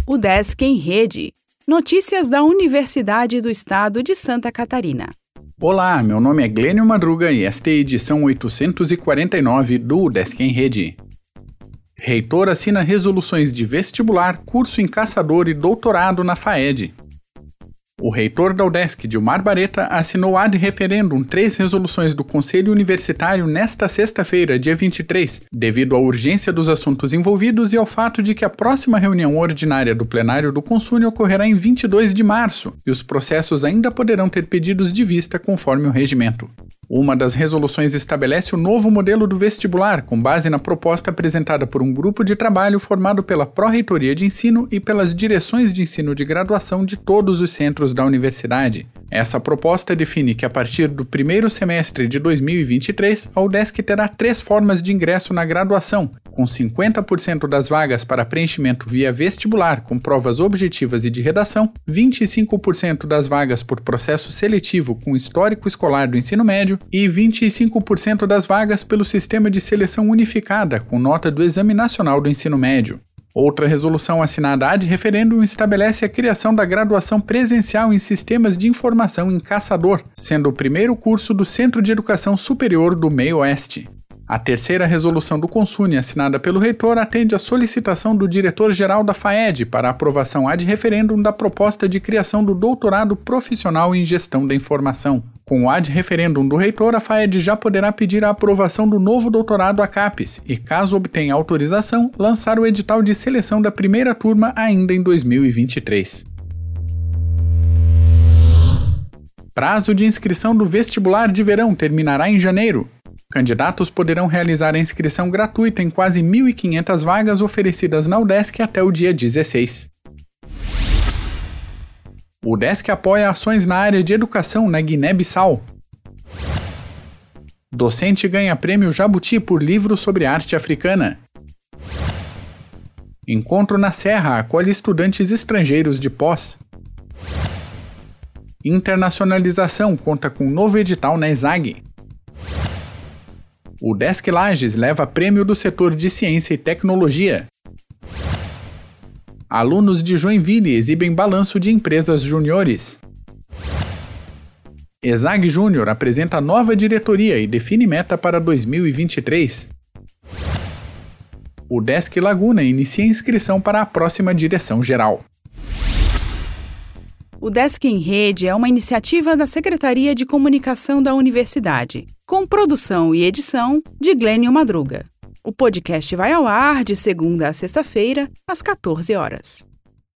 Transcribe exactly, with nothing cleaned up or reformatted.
O Desk em Rede. Notícias da Universidade do Estado de Santa Catarina. Olá, meu nome é Glênio Madruga e esta é a edição oitocentos e quarenta e nove do Desk em Rede. Reitor assina resoluções de vestibular, curso em caçador e doutorado na FAED. O reitor da UDESC, Dilmar Bareta, assinou ad referendum três resoluções do Conselho Universitário nesta sexta-feira, dia vinte e três, devido à urgência dos assuntos envolvidos e ao fato de que a próxima reunião ordinária do plenário do Consune ocorrerá em vinte e dois de março, e os processos ainda poderão ter pedidos de vista conforme o regimento. Uma das resoluções estabelece o novo modelo do vestibular, com base na proposta apresentada por um grupo de trabalho formado pela Pró-Reitoria de Ensino e pelas direções de ensino de graduação de todos os centros da universidade. Essa proposta define que a partir do primeiro semestre de dois mil e vinte e três, a UDESC terá três formas de ingresso na graduação, com cinquenta por cento das vagas para preenchimento via vestibular com provas objetivas e de redação, vinte e cinco por cento das vagas por processo seletivo com histórico escolar do ensino médio e vinte e cinco por cento das vagas pelo sistema de seleção unificada com nota do Exame Nacional do Ensino Médio. Outra resolução assinada ad referendum estabelece a criação da graduação presencial em Sistemas de Informação em Caçador, sendo o primeiro curso do Centro de Educação Superior do Meio Oeste. A terceira resolução do Consune, assinada pelo reitor, atende à solicitação do diretor-geral da FAED para a aprovação ad referendum da proposta de criação do doutorado profissional em Gestão da Informação. Com o ad referendum do reitor, a FAED já poderá pedir a aprovação do novo doutorado A CAPES e, caso obtenha autorização, lançar o edital de seleção da primeira turma ainda em dois mil e vinte e três. Prazo de inscrição do vestibular de verão terminará em janeiro. Candidatos poderão realizar a inscrição gratuita em quase mil e quinhentas vagas oferecidas na UDESC até o dia dezesseis. O UDESC apoia ações na área de educação na Guiné-Bissau. Docente ganha prêmio Jabuti por livro sobre arte africana. Encontro na Serra acolhe estudantes estrangeiros de pós. Internacionalização conta com novo edital na ESAG. O UDESC Lages leva prêmio do setor de ciência e tecnologia. Alunos de Joinville exibem balanço de empresas juniores. ESAG Júnior apresenta nova diretoria e define meta para dois mil e vinte e três. O UDESC Laguna inicia inscrição para a próxima direção-geral. O Desk em Rede é uma iniciativa da Secretaria de Comunicação da Universidade, com produção e edição de Glênio Madruga. O podcast vai ao ar de segunda a sexta-feira, às quatorze horas.